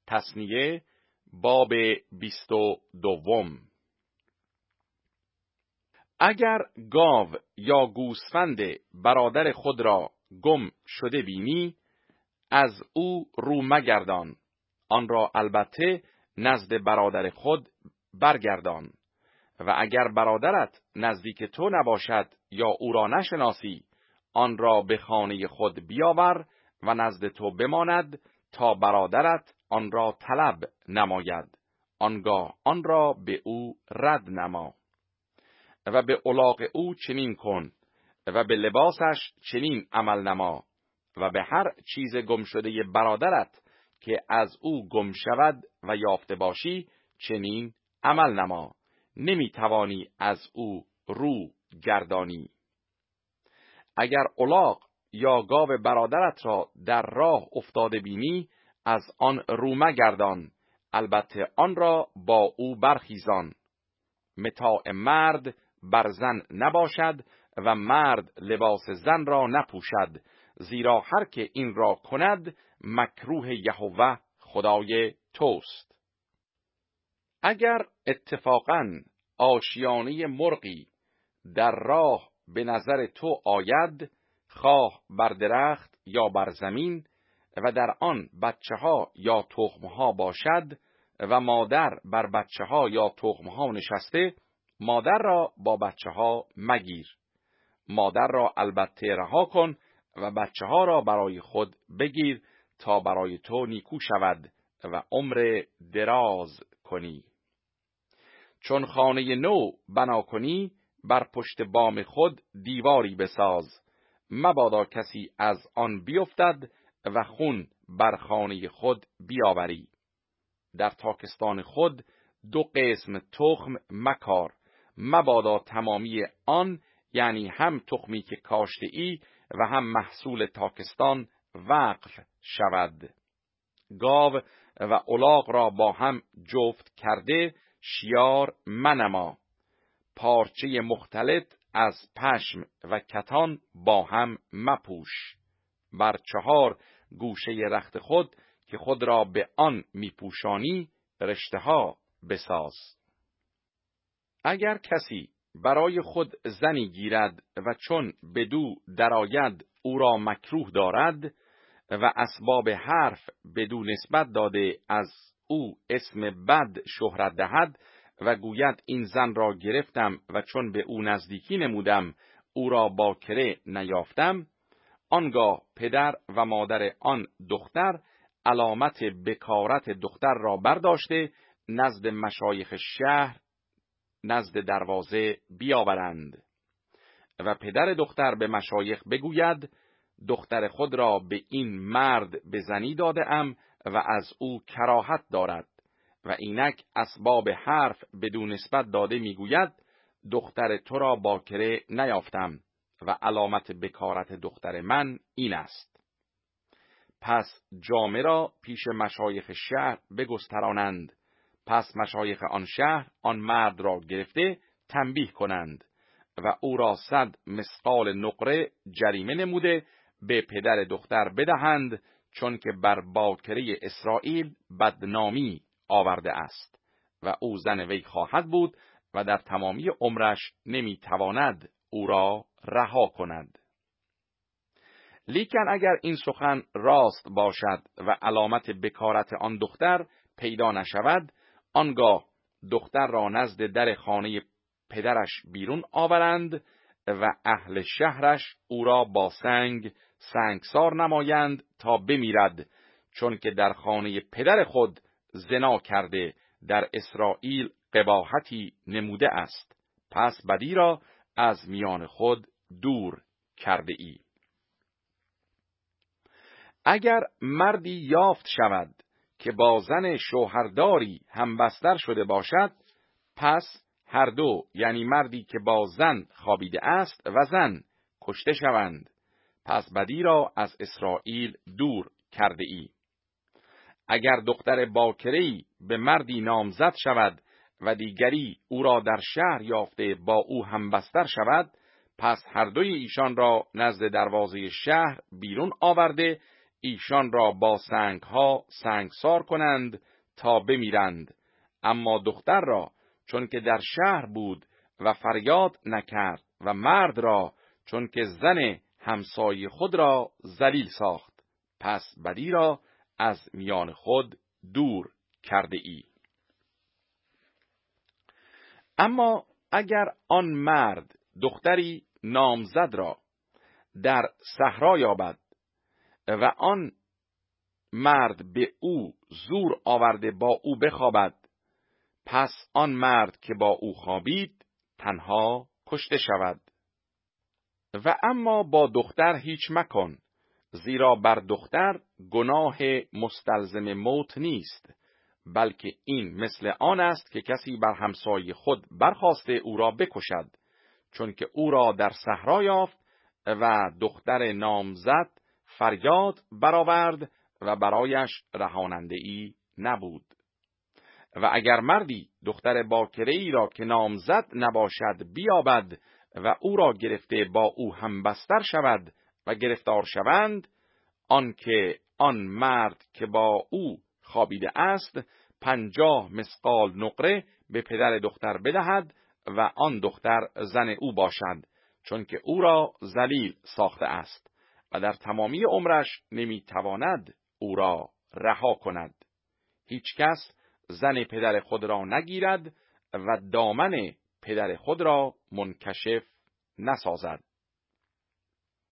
تثنیه باب 22. اگر گاو یا گوسفند برادر خود را گم شده بینی، از او رو مگردان، آن را البته نزد برادر خود برگردان. و اگر برادرت نزدیک تو نباشد یا او را نشناسی، آن را به خانه خود بیاور و نزد تو بماند تا برادرت آن را طلب نماید، آنگاه آن را به او رد نما. و به الاغ او چنین کن و به لباسش چنین عمل نما، و به هر چیز گم شده برادرت که از او گم شود و یافته باشی چنین عمل نما، نمی توانی از او رو گردانی. اگر الاغ یا گاو برادرت را در راه افتاده بینی، از آن رو مگردان، البته آن را با او برخیزان. متاع مرد بر زن نباشد و مرد لباس زن را نپوشد، زیرا هر که این را کند مکروه یهوه خدای توست. اگر اتفاقاً آشیانه مرغی در راه به نظر تو آید، خواه بر درخت یا بر زمین، و در آن بچه ها یا تخم ها باشد و مادر بر بچه ها یا تخم ها نشسته، مادر را با بچه ها مگیر. مادر را البته رها کن و بچه ها را برای خود بگیر تا برای تو نیکو شود و عمر دراز کنی. چون خانه نو بنا کنی، بر پشت بام خود دیواری بساز، مبادا کسی از آن بیفتد و خون بر خانه خود بیاوری. در تاکستان خود 2 قسم تخم مکار، مبادا تمامی آن، یعنی هم تخمی که کاشته ای و هم محصول تاکستان وقف شود. گاو و الاغ را با هم جفت کرده شیار منما. پارچه مختلط از پشم و کتان با هم مپوش. بر 4 گوشه رخت خود که خود را به آن میپوشانی رشته ها بساز. اگر کسی برای خود زنی گیرد و چون بدو درآید او را مکروه دارد و اسباب حرف بدو نسبت داده از او اسم بد شهرت دهد و گوید این زن را گرفتم و چون به او نزدیکی نمودم او را باکره نیافتم، آنگاه پدر و مادر آن دختر علامت بکارت دختر را برداشته نزد مشایخ شهر نزد دروازه بیاورند و پدر دختر به مشایخ بگوید دختر خود را به این مرد به زنی داده ام و از او کراهت دارد، و اینک اسباب حرف بدون نسبت داده میگوید دختر تو را باکره نیافتم و علامت بکارت دختر من این است. پس جامه را پیش مشایخ شهر بگسترانند. پس مشایخ آن شهر آن مرد را گرفته تنبیه کنند و او را 100 مثقال نقره جریمه نموده به پدر دختر بدهند، چون که بر باکره اسرائیل بدنامی آورده است و او زن وی خواهد بود و در تمامی عمرش نمیتواند او را رها کند. لیکن اگر این سخن راست باشد و علامت بکارت آن دختر پیدا نشود، آنگاه دختر را نزد در خانه پدرش بیرون آورند و اهل شهرش او را با سنگسار نمایند تا بمیرد، چون که در خانه پدر خود زنا کرده در اسرائیل قباحتی نموده است. پس بدی را از میان خود دور کرده ای. اگر مردی یافت شود که با زن شوهرداری همبستر شده باشد، پس هر دو، یعنی مردی که با زن خوابیده است و زن، کشته شوند. پس بدی را از اسرائیل دور کرده ای. اگر دختر باکره‌ای به مردی نامزد شود و دیگری او را در شهر یافته با او همبستر شود، پس هر دوی ایشان را نزد دروازه شهر بیرون آورده ایشان را با سنگها سنگسار کنند تا بمیرند. اما دختر را چون که در شهر بود و فریاد نکرد و مرد را چون که زن همسایه خود را ذلیل ساخت، پس بدی را از میان خود دور کرده ای. اما اگر آن مرد دختری نامزد را در صحرا یابد و آن مرد به او زور آورده با او بخوابد، پس آن مرد که با او خوابید تنها کشته شود. و اما با دختر هیچ مکن، زیرا بر دختر گناه مستلزم موت نیست، بلکه این مثل آن است که کسی بر همسایه خود برخاسته او را بکشد، چون که او را در صحرا یافت و دختر نامزد فریاد برآورد و برایش رهاننده ای نبود. و اگر مردی دختر باکره‌ای را که نامزد نباشد بیابد و او را گرفته با او هم بستر شود و گرفتار شوند، آن مرد که با او خوابیده است 50 مثقال نقره به پدر دختر بدهد و آن دختر زن او باشد، چون که او را ذلیل ساخته است و در تمامی عمرش نمیتواند او را رها کند. هیچ کس زن پدر خود را نگیرد و دامن پدر خود را منکشف نسازد.